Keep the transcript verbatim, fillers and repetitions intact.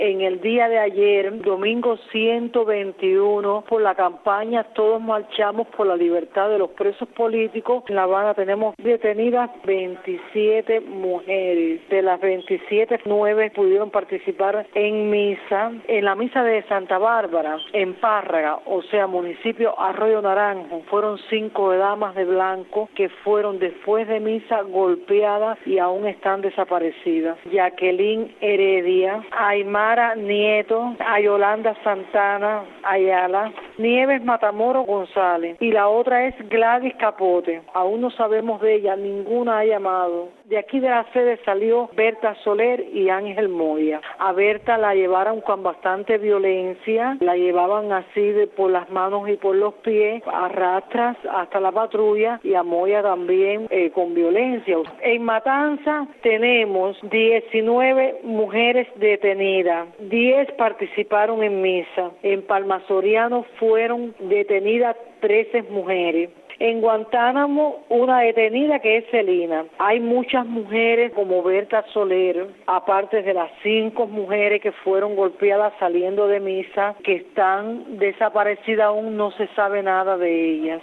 En el día de ayer, domingo ciento veintiuno, por la campaña Todos Marchamos por la Libertad de los Presos Políticos, en La Habana tenemos detenidas veintisiete mujeres. De las veintisiete, nueve pudieron participar en misa, en la misa de Santa Bárbara, en Párraga, o sea, municipio Arroyo Naranjo. Fueron cinco damas de blanco que fueron después de misa golpeadas y aún están desaparecidas. Jacqueline Heredia, Aymara Nieto, Ayolanda Santana Ayala, Nieves Matamoros González, y la otra es Gladys Capote. Aún no sabemos de ella, ninguna ha llamado. De aquí de la sede salió Berta Soler y Ángel Moya. A Berta la llevaron con bastante violencia, la llevaban así de por las manos y por los pies, a rastras hasta la patrulla, y a Moya también eh, con violencia. En Matanza tenemos diecinueve mujeres detenidas, diez participaron en misa. En Palma Soriano fueron detenidas trece mujeres. En Guantánamo, una detenida que es Celina. Hay muchas mujeres como Berta Soler, aparte de las cinco mujeres que fueron golpeadas saliendo de misa, que están desaparecidas, aún no se sabe nada de ellas.